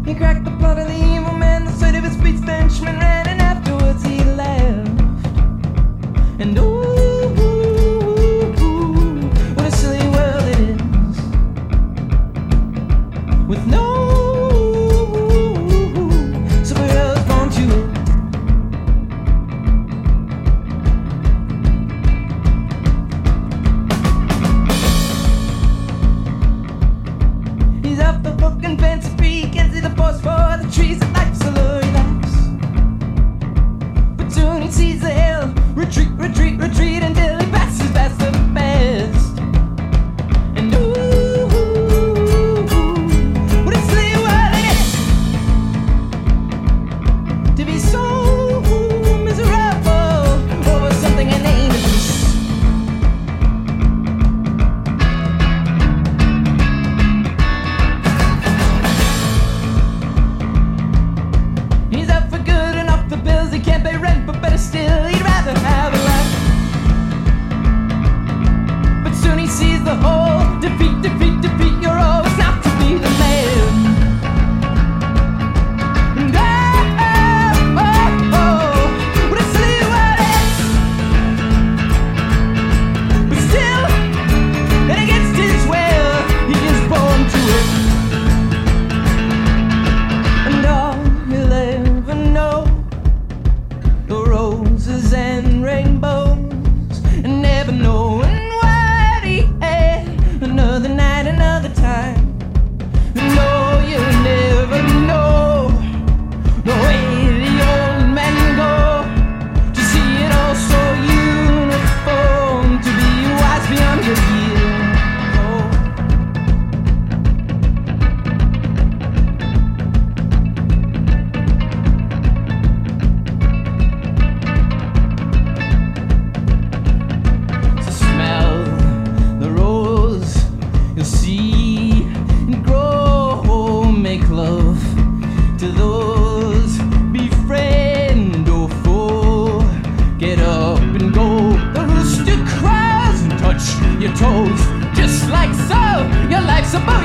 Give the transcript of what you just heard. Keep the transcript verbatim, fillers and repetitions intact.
He cracked the plot of the evil man, the sight of his speech Benjamin ran, and afterwards he laughed. And ooh, ooh, ooh, what a silly world it is, with no superheroes born to it. He's off the fucking fancy free, can't see the forest for the trees that life's a lure laughs. But soon he sees the hill, retreat, retreat, retreat until he passes past the best. And ooh, what a silly world it is, to be so miserable over something inanimate. He's out for good and off the bills, he can't pay rent, but better still, he'd rather have a life. But soon he sees the whole, defeat, defeat, defeat, you're always not to be the man. And oh, oh, oh, what a silly world it is. But still, and against his will, he is born to it. And all he'll ever know, the roses and rainbows, and never knowing what he had. Another night, another time. No, you'll never know the way the old men go, to see it all so uniform, to be wise beyond your years. Oh. So smell the rose, you'll see and grow, make love to those, befriend or foe, get up and go, the rooster crows and touch your toes, just like so, your life's about